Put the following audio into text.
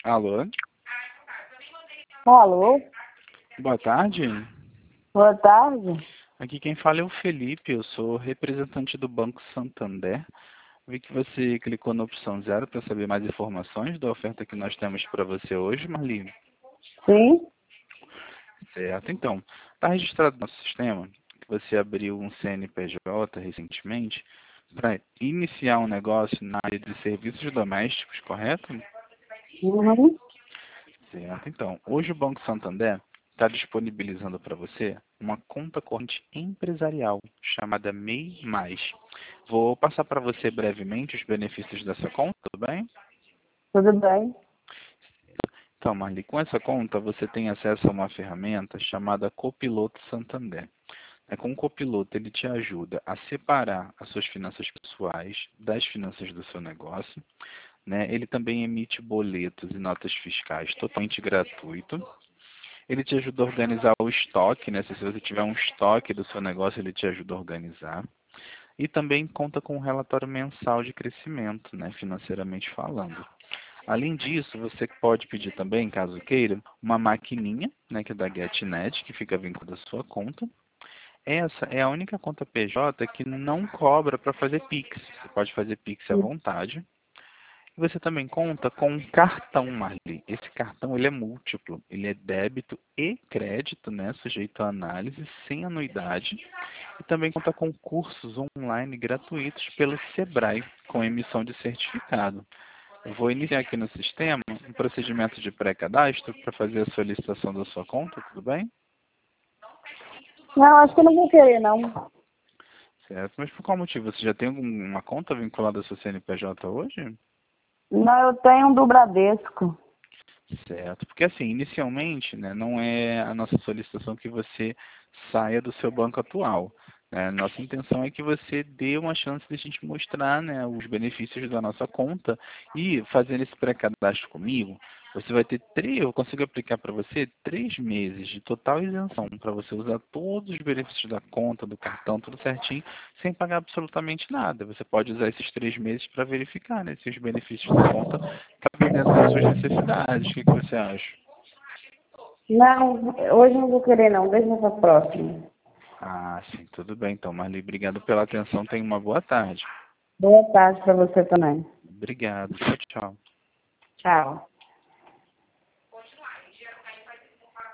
Alô? Alô, Boa tarde. boa tarde. Aqui quem fala é o Felipe, eu sou representante do Banco Santander. Vi que você clicou na opção 0 para saber mais informações da oferta que nós temos para você hoje, Marli. Sim, Certo, então. Está registrado no nosso sistema que você abriu um CNPJ recentemente para iniciar um negócio na área de serviços domésticos, correto? uhum. Certo. Então, hoje o Banco Santander está disponibilizando para você uma conta corrente empresarial chamada MEI Mais. Vou passar para você brevemente os benefícios dessa conta, tudo bem? Tudo bem. Então, Marli, com essa conta você tem acesso a uma ferramenta chamada Copiloto Santander. Com o Copiloto, ele te ajuda a separar as suas finanças pessoais das finanças do seu negócio, né? Ele também emite boletos e notas fiscais totalmente gratuito. Ele te ajuda a organizar o estoque, né? Se você tiver um estoque do seu negócio, ele te ajuda a organizar. E também conta com um relatório mensal de crescimento, né? Financeiramente falando. Além disso, você pode pedir também, caso queira, uma maquininha, né? Que é da GetNet, que fica vinculada à sua conta. Essa é a única conta PJ que não cobra para fazer Pix. Você pode fazer Pix à vontade. E você também conta com um cartão, Marli. Esse cartão ele é múltiplo, ele é débito e crédito, né, sujeito a análise, sem anuidade. E também conta com cursos online gratuitos pelo Sebrae, com emissão de certificado. Eu vou iniciar aqui no sistema um procedimento de pré-cadastro para fazer a solicitação da sua conta, tudo bem? Não, acho que eu não vou querer, não. Certo, mas por qual motivo? Você já tem alguma conta vinculada ao seu CNPJ hoje? Não, eu tenho um do Bradesco. Certo, porque assim, inicialmente, né, não é a nossa solicitação que você saia do seu banco atual, né? Nossa intenção é que você dê uma chance de a gente mostrar, né, os benefícios da nossa conta e fazendo esse pré-cadastro comigo, você vai ter eu consigo aplicar para você 3 meses de total isenção para você usar todos os benefícios da conta, do cartão, tudo certinho, sem pagar absolutamente nada. Você pode usar esses 3 meses para verificar, né, se os benefícios da conta cabem dentro das suas necessidades. O que você acha? Não, hoje eu não vou querer, não. Deixa pra próxima. Ah, sim, tudo bem. Então, Marli, obrigado pela atenção. Tenha uma boa tarde. Boa tarde pra você também. Obrigado. Tchau, tchau. Tchau.